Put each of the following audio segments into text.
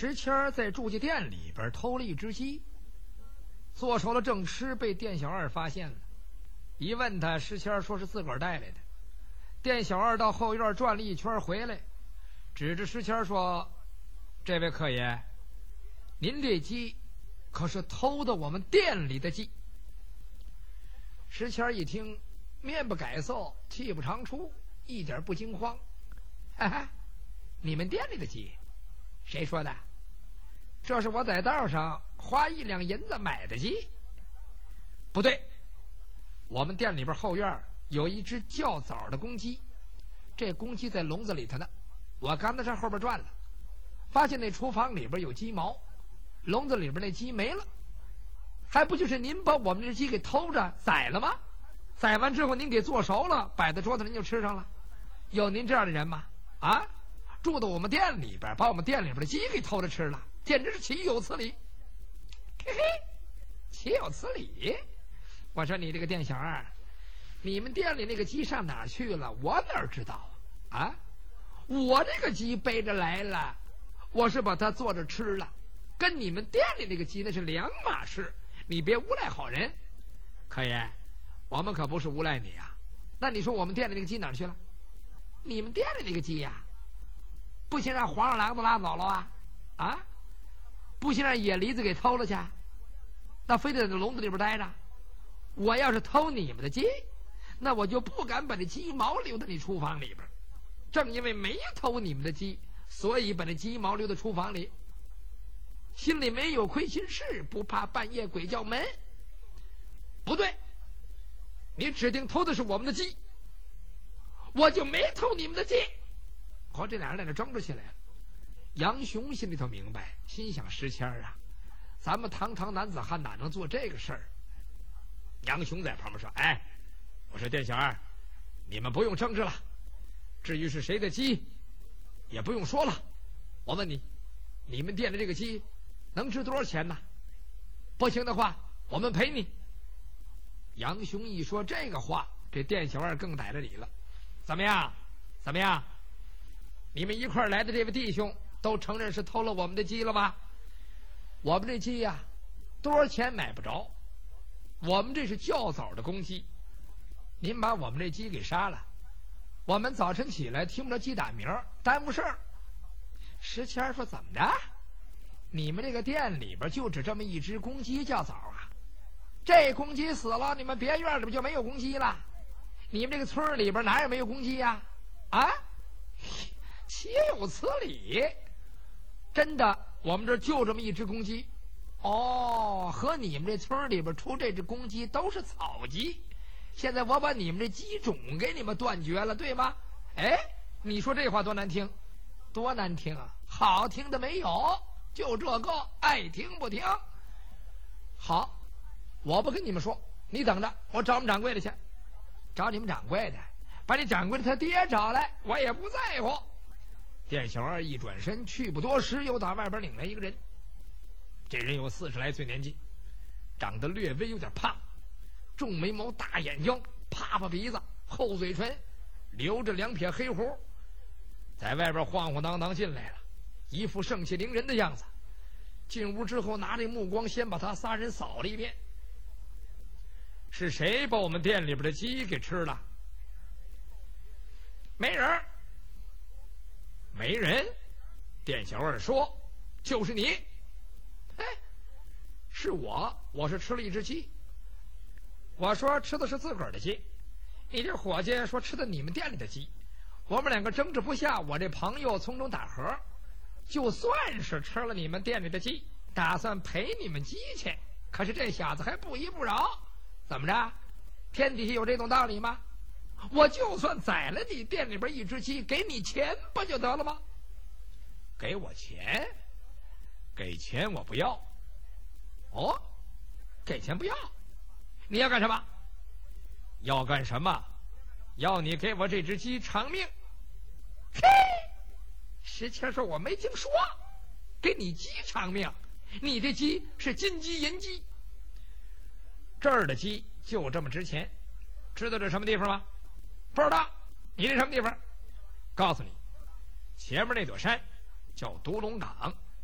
石谦在住家店里边偷了一只鸡，做熟了正吃，被店小二发现了。一问他，石谦说是自个儿带来的。店小二到后院转了一圈回来，指着石谦说：“这位客爷，您这鸡可是偷的我们店里的鸡。”石谦一听，面不改色，气不长出，一点不惊慌。哈哈，你们店里的鸡？谁说的？这是我在道上花1两银子买的鸡。不对，我们店里边后院有一只较早的公鸡，这公鸡在笼子里头呢，我刚才上后边转了，发现那厨房里边有鸡毛，笼子里边那鸡没了。还不就是您把我们这鸡给偷着宰了吗？宰完之后您给做熟了，摆在桌子您就吃上了。有您这样的人吗？啊，住到我们店里边，把我们店里边的鸡给偷着吃了，简直是岂有此理！嘿嘿，岂有此理！我说你这个店小二，你们店里那个鸡上哪儿去了？我哪知道啊？我这个鸡背着来了，我是把它做着吃了，跟你们店里那个鸡那是两码事。你别诬赖好人。客爷，我们可不是诬赖你啊。那你说我们店里那个鸡哪儿去了？你们店里那个鸡呀，不行让黄鼠狼子拉走了啊？啊，不行让野狸子给偷了去，那非得在笼子里边待着。我要是偷你们的鸡，那我就不敢把这鸡毛留在你厨房里边。正因为没偷你们的鸡，所以把那鸡毛留在厨房里，心里没有亏心事，不怕半夜鬼叫门。不对，你指定偷的是我们的鸡，我就没偷你们的鸡。好，这俩人在那争执起来了。杨雄心里头明白，心想石谦啊，咱们堂堂男子汉哪能做这个事儿？杨雄在旁边说：“哎，我说店小二，你们不用争执了，至于是谁的鸡，也不用说了。我问你，你们店的这个鸡能值多少钱呢？不行的话，我们赔你。”杨雄一说这个话，这店小二更逮着理了。怎么样？怎么样？你们一块来的这位弟兄都承认是偷了我们的鸡了吧？我们这鸡呀，多少钱买不着。我们这是较早的公鸡，您把我们这鸡给杀了，我们早晨起来听不着鸡打鸣，耽误事儿。石谦说：“怎么着？你们这个店里边就只这么一只公鸡较早啊？这公鸡死了，你们别院里边就没有公鸡了？你们这个村里边哪有没有公鸡呀？啊，岂有此理！真的，我们这就这么一只公鸡。哦，和你们这村里边出这只公鸡都是草鸡，现在我把你们这鸡种给你们断绝了，对吗？哎，你说这话多难听，多难听啊！好听的没有，就这个，爱听不听。好，我不跟你们说，你等着，我找我们掌柜的去。找你们掌柜的，把你掌柜的他爹找来，我也不在乎。店小二一转身，去不多时，又打外边领来一个人。这人有40来岁年纪，长得略微有点胖，重眉毛，大眼睛，啪啪鼻子，厚嘴唇，留着2撇黑胡，在外边晃晃荡荡进来了，一副盛气凌人的样子。进屋之后，拿着目光先把他仨人扫了一遍。是谁把我们店里边的鸡给吃了？没人。没人。店小二说：“就是你。”哎，是我是吃了一只鸡。我说吃的是自个儿的鸡，你这伙计说吃的你们店里的鸡，我们两个争执不下，我这朋友从中打和，就算是吃了你们店里的鸡，打算赔你们鸡去。可是这小子还不依不饶，怎么着？天底下有这种道理吗？我就算宰了你店里边一只鸡，给你钱不就得了吗？给我钱？给钱我不要。哦，给钱不要？你要干什么？要干什么？要你给我这只鸡偿命。嘿，石谦说：“我没听说，给你鸡偿命？你这鸡是金鸡银鸡，这儿的鸡就这么值钱。知道这什么地方吗？不知道。你这什么地方？告诉你，前面那座山叫独龙岗，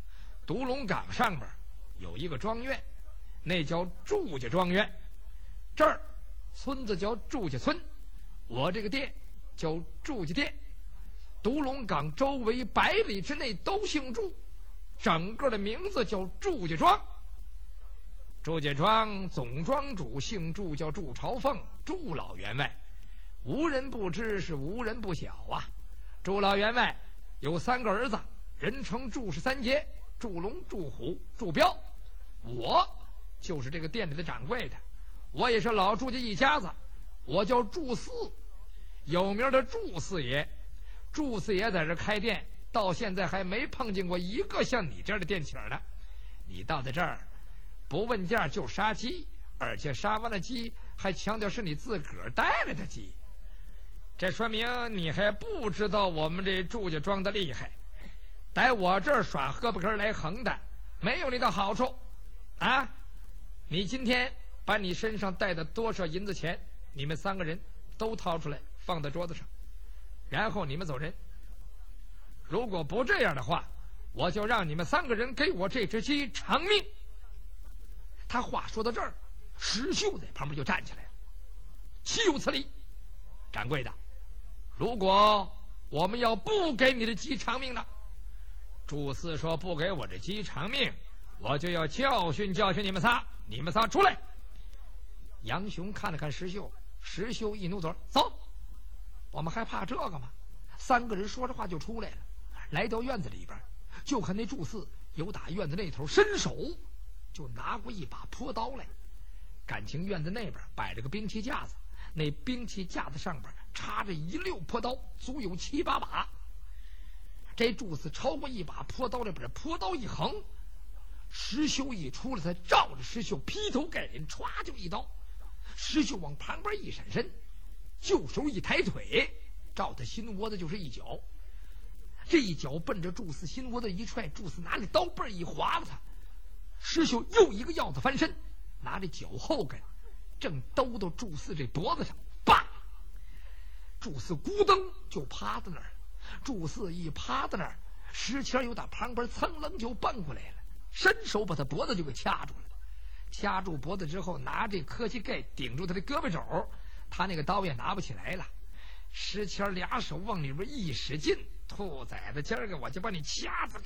独龙岗上边有一个庄园，那叫祝家庄园。这儿村子叫祝家村，我这个店叫祝家店。独龙岗周围100里之内都姓祝，整个的名字叫祝家庄。祝家庄总庄主姓祝，叫祝朝凤，祝老员外，无人不知，是无人不晓啊。祝老员外有3个儿子，人称祝氏3杰：祝龙、祝虎、祝彪。我就是这个店里的掌柜的，我也是老祝家一家子，我叫祝四，有名的祝四爷。祝四爷在这开店，到现在还没碰见过一个像你这样的店请呢。你到在这儿不问价就杀鸡，而且杀完了鸡还强调是你自个儿带来的鸡，这说明你还不知道我们这祝家庄的厉害。在我这儿耍胳膊根来横的，没有你的好处啊！你今天把你身上带的多少银子钱，你们3个人都掏出来放在桌子上，然后你们走人。如果不这样的话，我就让你们3个人给我这只鸡偿命。他话说到这儿，石秀在旁边就站起来了，岂有此理！掌柜的，如果我们要不给你的鸡偿命呢？祝四说不给我这鸡偿命，我就要教训教训你们仨，你们仨出来。杨雄看了看石秀，石秀一努嘴，走，我们还怕这个吗？3个人说着话就出来了，来到院子里边，就看那祝四由打院子那头伸手就拿过一把朴刀来。感情院子那边摆着个兵器架子，那兵器架子上边插着1溜朴刀，足有7、8把。这祝四超过一把朴刀来，把这朴刀一横，石秀一出来，他照着石秀劈头盖脸歘就一刀。石秀往旁边一闪身，就手一抬腿，照他心窝子就是一脚。这一脚奔着祝四心窝子一踹，祝四拿着刀背一划了他。石秀又一个鹞子翻身，拿着脚后跟正兜到祝四这脖子上，叭！祝四咕噔就趴在那儿。祝四一趴在那儿，石谦又打旁边噌楞就蹦过来了，伸手把他脖子就给掐住了。掐住脖子之后，拿这磕膝盖顶住他的胳膊肘，他那个刀也拿不起来了。石谦2手往里边一使劲，兔崽子，今儿个我就把你掐死！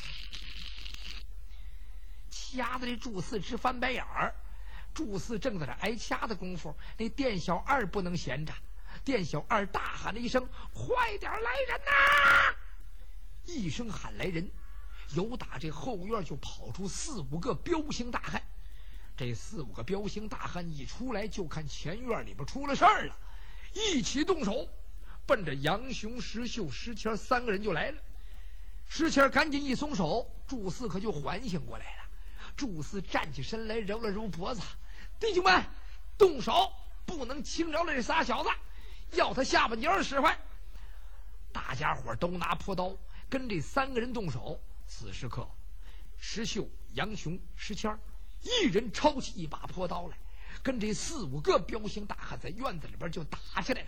掐的这祝四直翻白眼儿。祝四正在这挨掐的功夫，那店小二不能闲着，店小二大喊了一声：“快点来人呐！”一声喊来人，由打这后院就跑出4、5个彪形大汉。这4、5个彪形大汉一出来，就看前院里边出了事儿了，一起动手，奔着杨雄、石秀、石谦3个人就来了。石谦赶紧一松手，祝四可就缓醒过来了。祝四站起身来，揉了揉脖子：“弟兄们，动手，不能轻饶了这仨小子，要他下半截使唤。”大家伙都拿朴刀跟这3个人动手。此时刻，石秀、杨雄、石谦一人抄起一把朴刀来，跟这4、5个彪形大汉在院子里边就打起来了。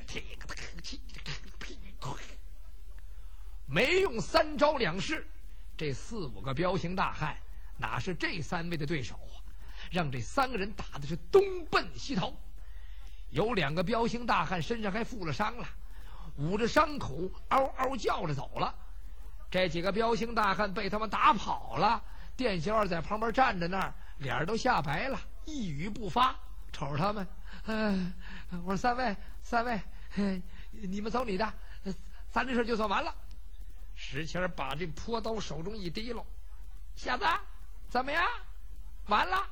没用3招2式，这4、5个彪形大汉哪是这3位的对手啊？让这3个人打的是东奔西逃。有2个彪形大汉身上还负了伤了，捂着伤口嗷嗷叫着走了。这几个彪形大汉被他们打跑了，店小二在旁边站着那儿，脸都吓白了，一语不发，瞅着他们。我说三位，你们走你的，咱这事就算完了。石谦把这朴刀手中一提溜：“小子，怎么样？完了？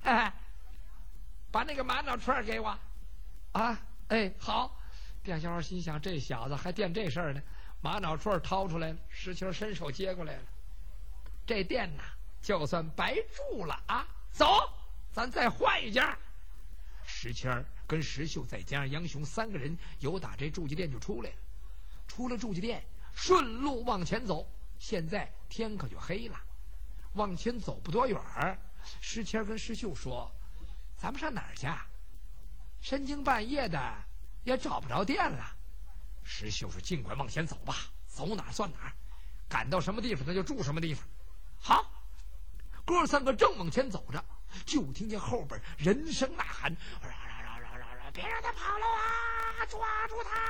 把那个玛瑙串给我。”啊，好。店小二心想，这小子还惦这事儿呢。玛瑙串掏出来了，石谦伸手接过来了。这店呐，就算白住了啊！走，咱再换一家。石谦跟石秀再加上杨雄3个人，由打这住家店就出来了。出了住家店，顺路往前走。现在天可就黑了，往前走不多远儿，石谦跟石秀说：“咱们上哪儿去？深更半夜的也找不着店了。”石秀说：“尽管往前走吧，走哪儿算哪儿，赶到什么地方咱就住什么地方。好， 哥三个正往前走着，就听见后边人声呐喊：“别让他跑了啊！抓住他！”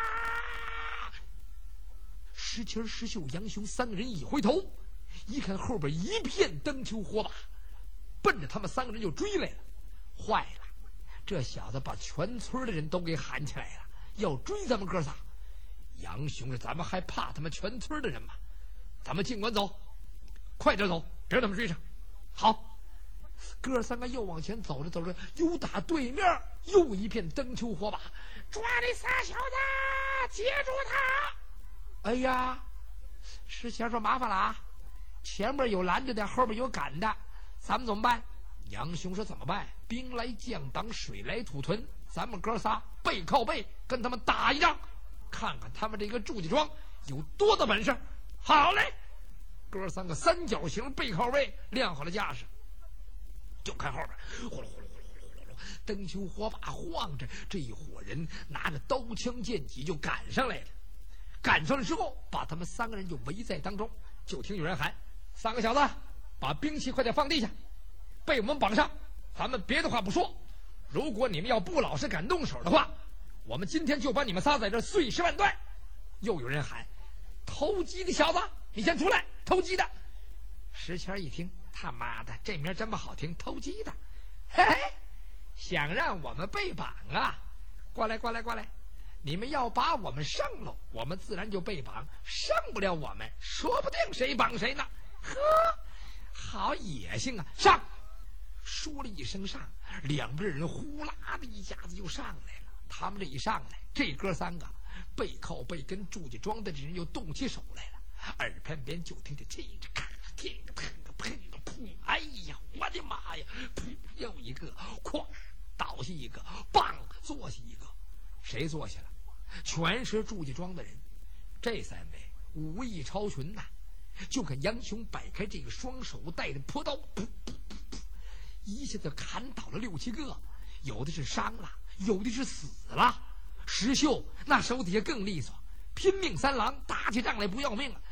石青、石秀、杨雄三个人一回头，一看后边一片灯球火把，奔着他们三个人就追来了。坏了，这小子把全村的人都给喊起来了，要追咱们哥仨。杨雄说：“咱们还怕他们全村的人吗？咱们尽管走，快点走，别让他们追上。”好，哥三个又往前走着走着，又打对面又一片灯球火把，抓那仨小子，接住他！哎呀，石强说：“麻烦了啊，前面有拦着的，后边有赶的，咱们怎么办？”杨雄说：“怎么办？兵来将挡，水来土屯，咱们哥仨背靠背跟他们打一仗，看看他们这个祝家庄有多大本事。”好嘞，哥三个三角形背靠背亮好了架势，就看后边呼噜呼噜呼噜呼噜呼噜，灯球火把晃着，这一伙人拿着刀枪剑戟就赶上来了。赶上了之后，把他们三个人就围在当中。就听有人喊：“三个小子，把兵器快点放地下，被我们绑上。咱们别的话不说，如果你们要不老实敢动手的话，我们今天就把你们仨在这碎尸万段。”又有人喊：“偷鸡的小子，你先出来！偷鸡的！”石谦一听，他妈的，这名真不好听，偷鸡的，嘿嘿，想让我们被绑啊？过来，过来，过来！你们要把我们上喽，我们自然就被绑；上不了我们，说不定谁绑谁呢。呵，好野性啊！上！说了一声上，两边人呼啦的一下子就上来了。他们这一上来，这哥三个背靠背跟祝家庄的这人又动起手来了，耳畔边就听见听着咔，听着砰砰砰，哎呀，我的妈呀！噗，又一个，哐，倒下一个，棒，坐下一个。谁坐下了？全是祝家庄的人。这三位武艺超群呐，就看杨雄摆开这个双手带着朴刀，噗噗噗噗，一下子砍倒了6、7个，有的是伤了，有的是死了。石秀那手底下更利索，拼命三郎打起仗来不要命了，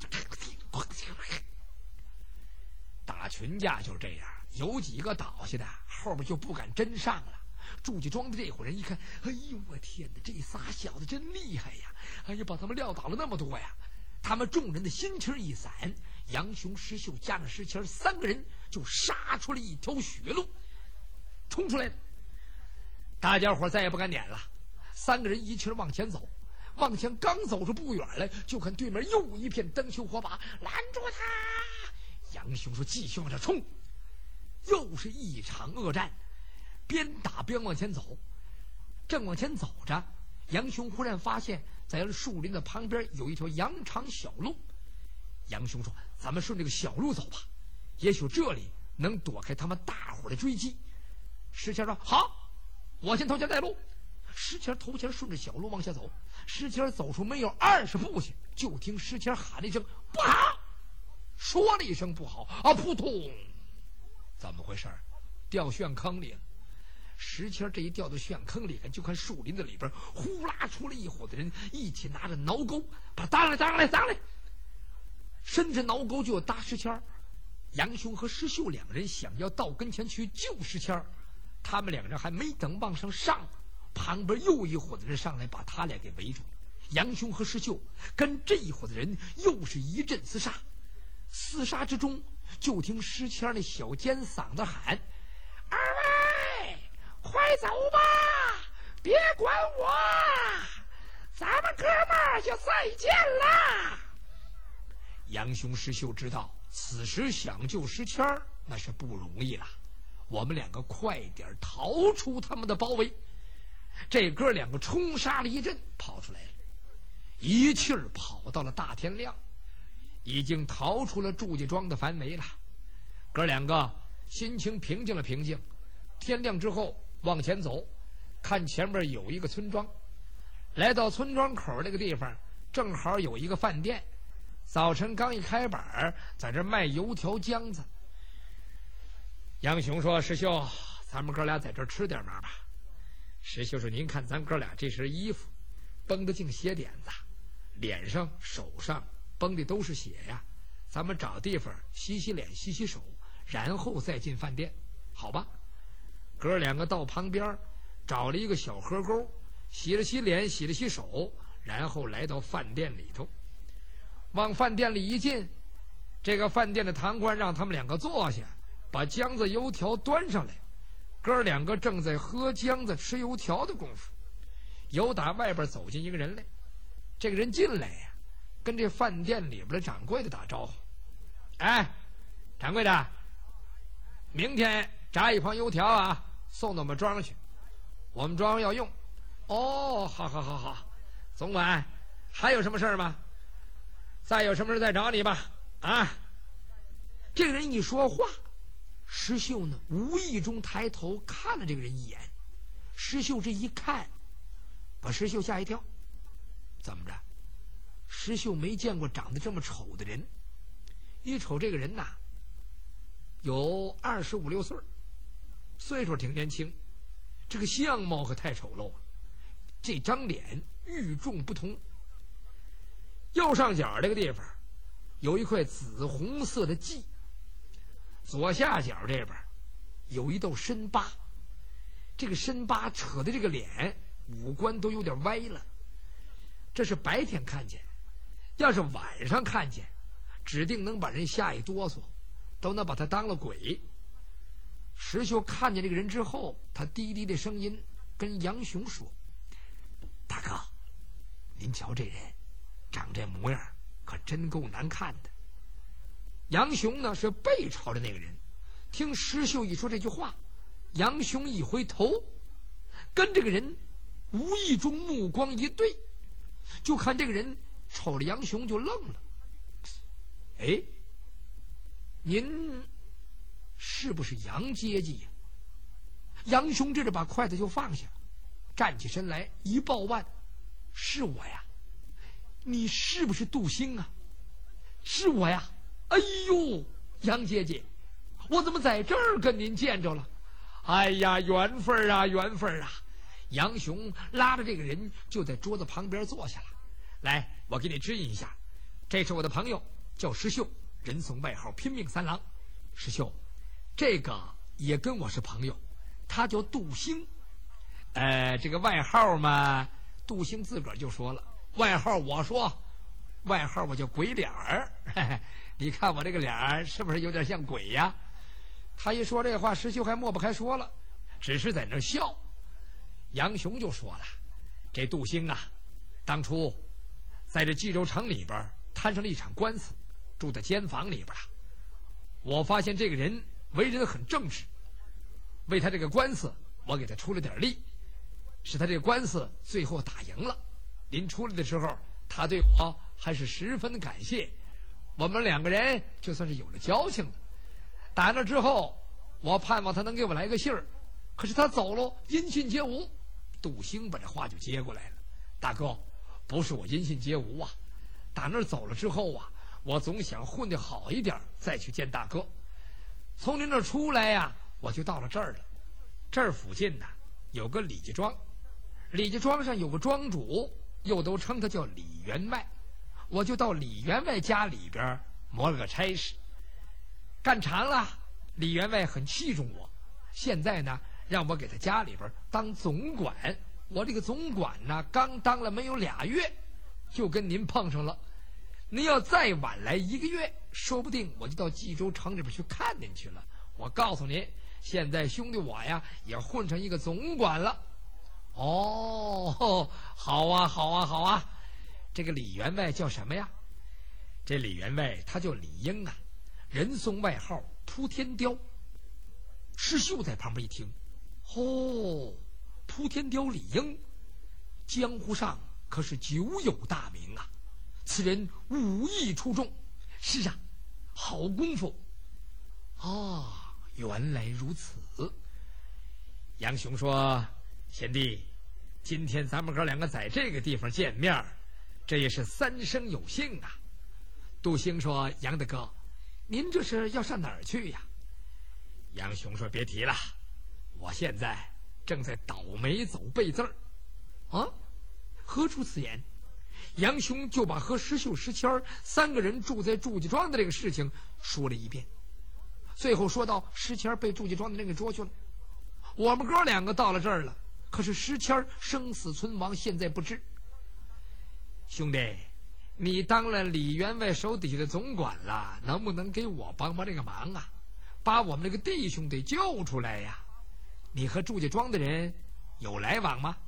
打群架就是这样，有几个倒下的，后边就不敢真上了。祝家庄的这伙人一看，哎呦我天哪，这仨小子真厉害呀！哎呀，把他们撂倒了那么多呀！他们众人的心情一散，杨雄、石秀加上石谦三个人就杀出了一条血路，冲出来了。大家伙再也不敢撵了，三个人一气儿往前走，往前刚走出不远来，就看对面又一片灯球火把，拦住他！杨雄说：“继续往这冲！”又是一场恶战。边打边往前走，正往前走着，杨雄忽然发现在树林的旁边有一条羊肠小路。杨雄说：“咱们顺这个小路走吧，也许这里能躲开他们大伙的追击。”石谦说：“好，我先头前带路。”石谦头前顺着小路往下走，石谦走出没有20步去，就听石谦喊了一声：“不好！”说了一声“不好”啊，扑通！怎么回事？掉陷坑里了。石谦这一掉到陷坑里，就看树林子里边呼啦出来一伙的人，一起拿着挠钩，把他搭来，伸着挠钩就要搭石谦。杨雄和石秀两人想要到跟前去救石谦，他们两人还没等往上上，旁边又一伙的人上来把他俩给围住。杨雄和石秀跟这一伙的人又是一阵厮杀，厮杀之中，就听石谦那小尖嗓子喊：“二位！快走吧，别管我，咱们哥们儿就再见了。”杨雄、石秀知道此时想救石谦那是不容易了，我们两个快点逃出他们的包围。这哥两个冲杀了一阵，跑出来了，一气儿跑到了大天亮，已经逃出了祝家庄的范围了。哥两个心情平静了平静，天亮之后往前走，看前面有一个村庄，来到村庄口那个地方，正好有一个饭店，早晨刚一开板，在这卖油条浆子。杨雄说：“石秀，咱们哥俩在这吃点嘛吧。”石秀说：“您看咱哥俩这身衣服绷得净血点子，脸上手上绷的都是血呀，咱们找地方洗洗脸洗洗手， 然后再进饭店，好吧？哥两个到旁边找了一个小河沟，洗了洗脸，洗了洗手，然后来到饭店里头。往饭店里一进，这个饭店的堂倌让他们两个坐下，把浆子油条端上来。哥两个正在喝浆子吃油条的功夫，由打外边走进一个人来。这个人进来呀，跟这饭店里边的掌柜的打招呼：“哎，掌柜的，明天炸一筐油条啊，送到我们庄去，我们庄要用。”“哦，好好好好，总管还有什么事儿吗？再有什么事再找你吧。”啊，这个人一说话，石秀呢无意中抬头看了这个人一眼。石秀这一看，把石秀吓一跳。怎么着？石秀没见过长得这么丑的人。一瞅这个人呐，有25、26岁，岁数挺年轻，这个相貌可太丑陋了。这张脸与众不同，右上角这个地方有一块紫红色的记，左下角这边有一道深疤，这个深疤扯的这个脸五官都有点歪了。这是白天看见，要是晚上看见，指定能把人吓一哆嗦，都能把他当了鬼。石秀看见这个人之后，他低低的声音跟杨雄说：“大哥，您瞧这人长这模样可真够难看的。”杨雄呢是背朝着那个人，听石秀一说这句话，杨雄一回头，跟这个人无意中目光一对，就看这个人瞅着杨雄就愣了。“哎，您是不是杨阶级呀？”杨雄这着把筷子就放下，站起身来一抱腕：“是我呀。”“你是不是杜兴啊？”“是我呀。”“哎呦，杨姐姐，我怎么在这儿跟您见着了？哎呀，缘分啊，缘分啊！”杨雄拉着这个人就在桌子旁边坐下了。“来，我给你指引一下，这是我的朋友，叫石秀，人送外号拼命三郎。石秀，这个也跟我是朋友，他叫杜兴。这个外号嘛，杜兴自个儿就说了，外号我说，外号我叫鬼脸儿。你看我这个脸儿是不是有点像鬼呀？”他一说这话，石秀还抹不开说了，只是在那笑。杨雄就说了：“这杜兴啊，当初在这冀州城里边摊上了一场官司，住在监房里边了。我发现这个人为人很正直，为他这个官司我给他出了点力，使他这个官司最后打赢了。临出来的时候，他对我还是十分感谢，我们两个人就算是有了交情了。打那之后，我盼望他能给我来个信儿，可是他走了，音讯皆无。”杜兴把这话就接过来了：“大哥，不是我音讯皆无啊，打那儿走了之后啊，我总想混得好一点再去见大哥。从您那儿出来呀，我就到了这儿了。这儿附近呢有个李家庄，李家庄上有个庄主，又都称他叫李员外，我就到李员外家里边磨了个差事。干长了，李员外很器重我，现在呢让我给他家里边当总管。我这个总管呢刚当了没有2月，就跟您碰上了。您要再晚来1个月，说不定我就到冀州城里边去看您去了。我告诉您，现在兄弟我呀也混成一个总管了。”“哦，好啊好啊好啊。这个李员外叫什么呀？”“这李员外他叫李英啊，人送外号扑天雕。”石秀在旁边一听：“哦，扑天雕李英，江湖上可是久有大名啊，此人武艺出众。”“是啊，好功夫。”“啊，原来如此。”杨雄说：“贤弟，今天咱们哥两个在这个地方见面，这也是三生有幸啊。”杜兴说：“杨大哥，您这是要上哪儿去呀？”杨雄说：“别提了，我现在正在倒霉走背字儿。”“啊，何出此言？”杨雄就把和石秀、石谦3个人住在祝家庄的这个事情说了一遍。 最后说到石谦被祝家庄的人给捉去了。我们哥两个到了这儿了，可是石谦生死存亡现在不知。兄弟，你当了李员外手底下的总管了，能不能给我帮这个忙啊？把我们这个弟兄得救出来呀！你和祝家庄的人有来往吗？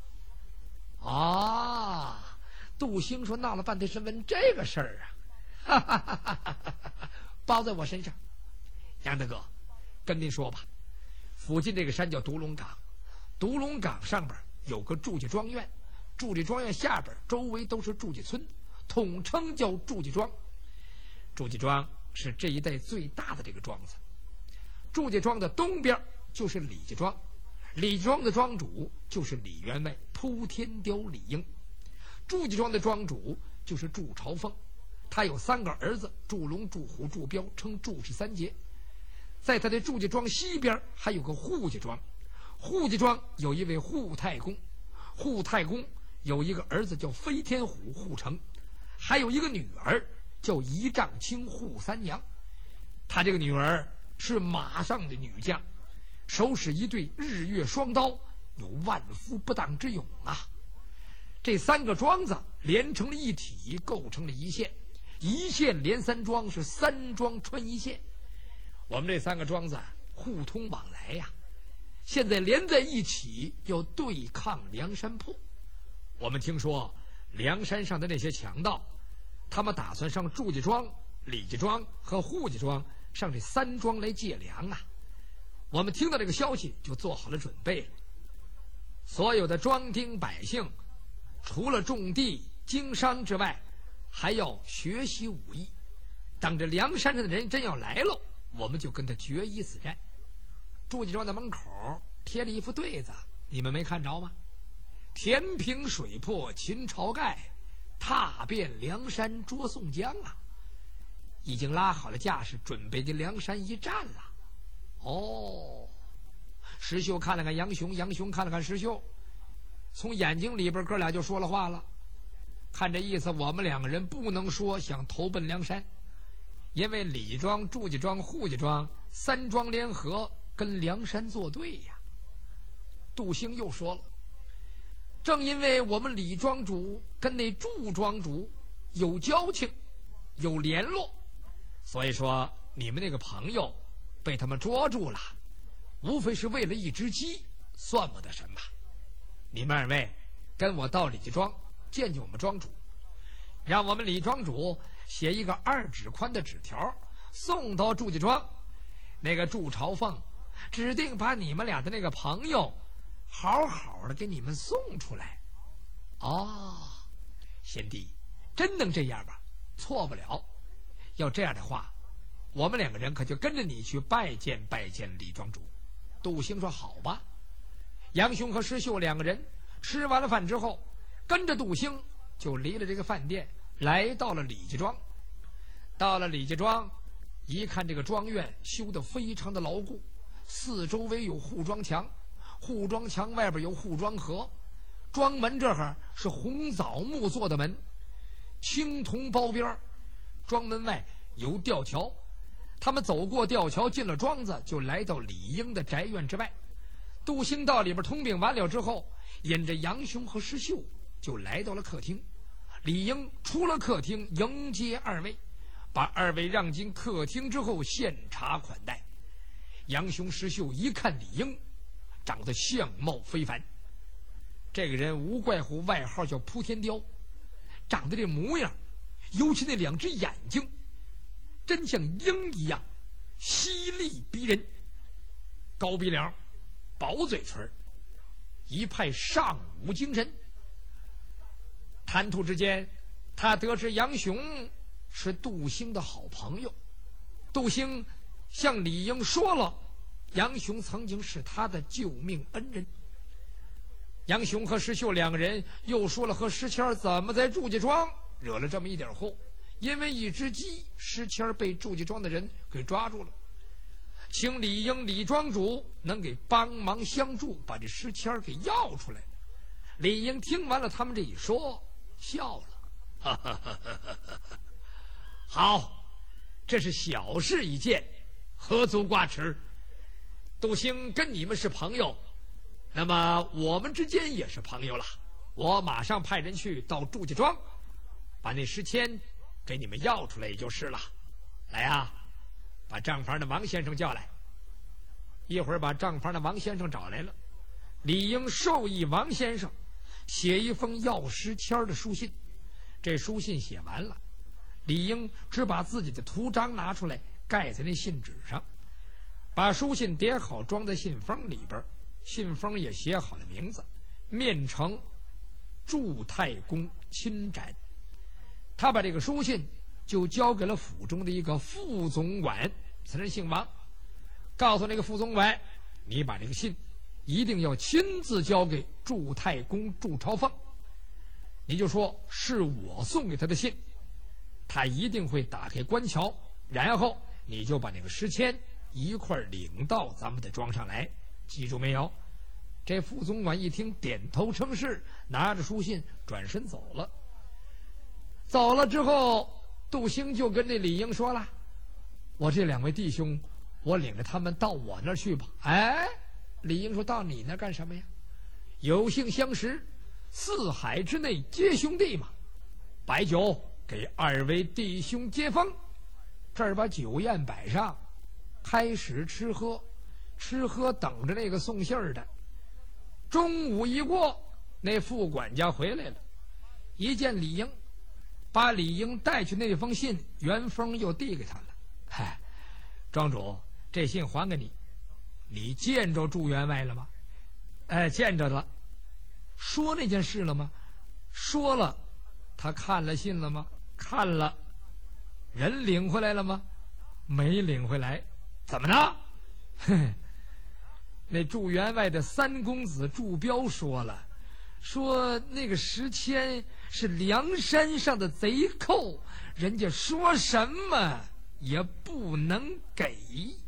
啊，杜兴说闹了半天是问这个事儿啊，哈哈哈哈哈哈，包在我身上。杨大哥，跟您说吧，附近这个山叫独龙岗，独龙岗上边有个祝家庄院，祝家庄院下边周围都是祝家村，统称叫祝家庄。祝家庄是这一带最大的这个庄子。祝家庄的东边就是李家庄，李家庄的庄主就是李员外扑天雕李应。祝家庄的庄主就是祝朝凤，他有3个儿子，祝龙、祝虎、祝彪，称祝氏3杰。在他的祝家庄西边还有个户家庄，户家庄有一位户太公，户太公有一个儿子叫飞天虎户成，还有一个女儿叫一丈青户三娘。他这个女儿是马上的女将，手使一对日月双刀，有万夫不当之勇啊！这3个庄子连成了一体，构成了一线，一线连3庄，是3庄穿一线。我们这3个庄子互通往来呀，现在连在一起要对抗梁山泊。我们听说梁山上的那些强盗，他们打算上祝家庄、李家庄和户家庄上这3庄来借粮啊。我们听到这个消息就做好了准备，所有的庄丁百姓除了种地经商之外，还要学习武艺，等着梁山上的人真要来了，我们就跟他决一死战。祝家庄的门口贴了一副对子，你们没看着吗？填平水泊秦朝盖，踏遍梁山捉宋江啊！已经拉好了架势，准备跟梁山一战了。哦，石秀看了看杨雄，杨雄看了看石秀，从眼睛里边哥俩就说了话了。看这意思，我们2个人不能说想投奔梁山，因为李庄、祝家庄、户家庄3庄联合跟梁山作对呀。杜兴又说了，正因为我们李庄主跟那祝庄主有交情有联络，所以说你们那个朋友被他们捉住了，无非是为了一只鸡，算不得什么。你们2位跟我到李家庄见见我们庄主，让我们李庄主写一个2指宽的纸条送到祝家庄，那个祝朝凤指定把你们俩的那个朋友好好的给你们送出来。哦，贤弟真能这样吧？错不了。要这样的话，我们2个人可就跟着你去拜见拜见李庄主。杜兴说好吧。杨雄和石秀2个人吃完了饭之后，跟着杜兴就离了这个饭店，来到了李家庄。到了李家庄，一看这个庄院修得非常的牢固，四周围有护庄墙，护庄墙外边有护庄河，庄门这儿是红枣木做的门，青铜包边，庄门外有吊桥。他们走过吊桥，进了庄子，就来到李应的宅院之外。杜兴到里边通禀完了之后，引着杨雄和石秀就来到了客厅。李应出了客厅迎接2位，把2位让进客厅之后献茶款待。杨雄石秀一看李应，长得相貌非凡，这个人无怪乎外号叫扑天雕，长得这模样，尤其那2只眼睛真像鹰一样犀利逼人，高鼻梁，薄嘴唇，一派尚武精神。谈吐之间，他得知杨雄是杜兴的好朋友，杜兴向李应说了杨雄曾经是他的救命恩人。杨雄和石秀2个人又说了和石谦怎么在祝家庄惹了这么一点祸，因为一只鸡，石谦被祝家庄的人给抓住了，请李应李庄主能给帮忙相助，把这石谦给要出来。李应听完了他们这一说，笑了，好，这是小事一件， 何足挂齿？杜兴跟你们是朋友，那么我们之间也是朋友了。我马上派人去到祝家庄，把那10千给你们要出来也就是了。来啊，把账房的王先生叫来。一会儿把账房的王先生找来了，理应授意王先生写一封要10签的书信。这书信写完了，理应只把自己的图章拿出来盖在那信纸上，把书信叠好装在信封里边，信封也写好了名字，面呈祝太公亲斩。他把这个书信就交给了府中的一个副总管，此人姓王，告诉那个副总管，你把这个信一定要亲自交给祝太公祝朝奉，你就说是我送给他的信，他一定会打开官桥，然后你就把那个10千一块领到咱们的庄上来，记住没有？这副总管一听，点头称是，拿着书信转身走了。走了之后，杜兴就跟这李英说了，我这2位弟兄，我领着他们到我那儿去吧。哎，李英说，到你那儿干什么呀？有幸相识，4海之内皆兄弟嘛。摆酒给2位弟兄接风，这儿把酒宴摆上，开始吃喝，等着那个送信儿的。中午一过，那副管家回来了，一见李英，把李英带去那封信原封又递给他了。嗨，庄主，这信还给你，你见着祝员外了吗？哎，见着了。说那件事了吗？说了。他看了信了吗？看了。人领回来了吗？没领回来。怎么呢？那祝员外的3公子祝彪说了，说那个10千是梁山上的贼寇，人家说什么也不能给。